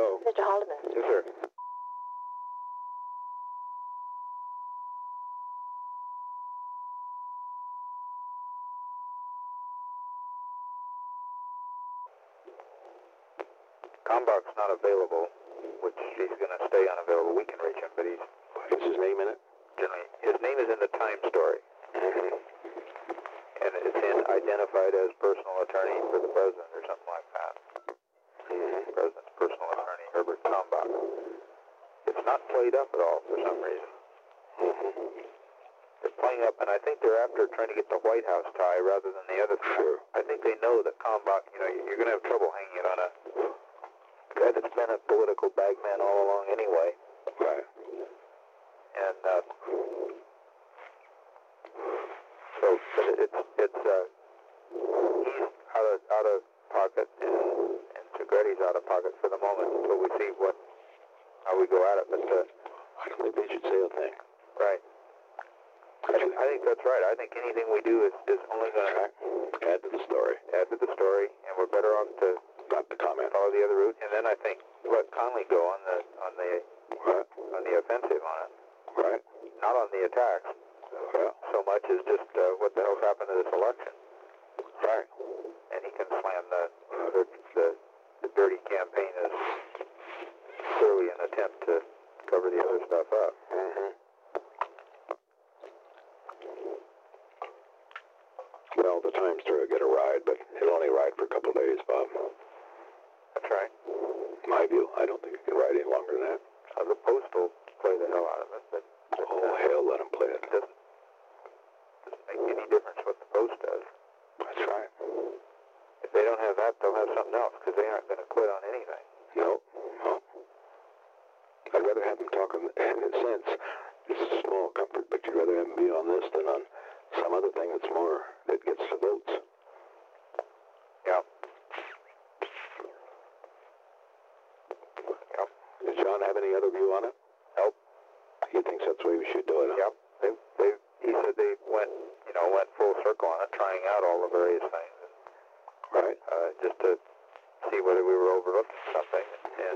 Hello? Mr. Haldeman. Yes, sir. Kalmbach's not available, which he's going to stay unavailable. We can reach him, but he's... What's his name in it? Generally, his name is in the Time story. Mm-hmm. And it's identified as personal attorney for the president or something like that. Mm-hmm. President's personal attorney, Herbert Kalmbach. It's not played up at all for some reason. Mm-hmm. They're playing up, and I think they're after trying to get the White House tie rather than the other tie. Sure. I think they know that Kalmbach, you're going to have trouble hanging it on a guy that's been a political bagman all along anyway. Right. And so it's he's out of pocket, and Segretti's out of pocket for the moment until we see how we go at it. But I don't think they should say a thing. right, I think that's right. I think anything we do is only going to Add to the story. add to the story, and we're better off to Not the comment. follow the other route. And then I think let Conley go on Right. the offensive on it, Right. not on the attacks Well, so much as just what the hell's happened to this election. right. And he can slam the dirty campaign as clearly an attempt to cover the other stuff up. Mm-hmm. Well, the Time story will get a ride, but it'll only ride for a couple of days, Bob. That's right. My view, I don't think it can ride any longer than that. The Post will play the hell out of it, but Oh, hell, let him play it. it doesn't make any difference what the Post does. That's right. If they don't have that, they'll have something else, because they aren't going to quit on anything. No. No. I'd rather have them talk in a sense. This is a small comfort, but you'd rather have them be on this than on some other thing that gets the votes. Yeah. Does John have any other view on it? Nope. He thinks that's the way we should do it. Huh? Yep. He said they went full circle on it, trying out all the various things, Right. just to see whether we were overlooking something. And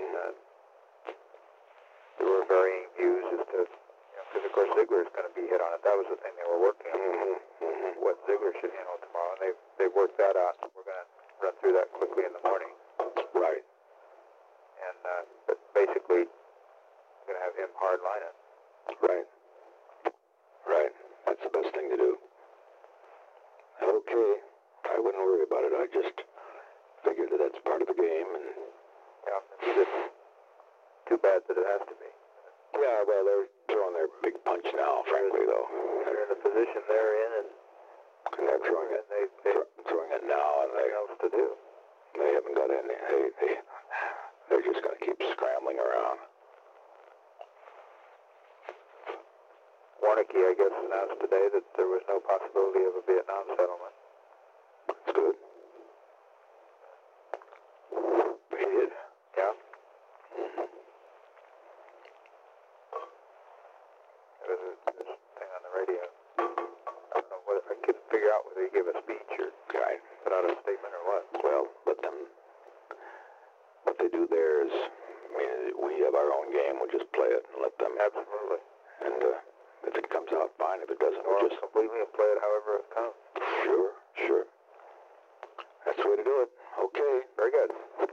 there were varying views as to, because of course Ziegler is going to be hit on it. That was the thing they were working on, what Ziegler should handle tomorrow. And they've worked that out. We're going to run through that quickly in the morning. Right. And but basically, we're going to have him hardline it. Right. Right. That's the best thing to do. Okay. I wouldn't worry about it. I just figured that that's part of the game. And Yeah, it's just too bad that it has to be. yeah, well, they're throwing their big punch now, frankly, though. They're in the position they're in, and They're throwing it. Throwing it now, and nothing else to do. they haven't got any. They're just going to keep scrambling around. Warnke, I guess, announced today that there was no possibility of a Vietnam settlement. That's good. He did. Yeah. Mm-hmm. There was this thing on the radio. I don't know what, I couldn't figure out whether he gave a speech or Right. put out a statement or what. Well, let them. What they do there is, I mean, we have our own game. We'll just play it and let them. Absolutely. And if it comes out, fine. If it doesn't, Or we'll just. completely and play it however it comes. Sure. That's the way to do it. Okay. Very good.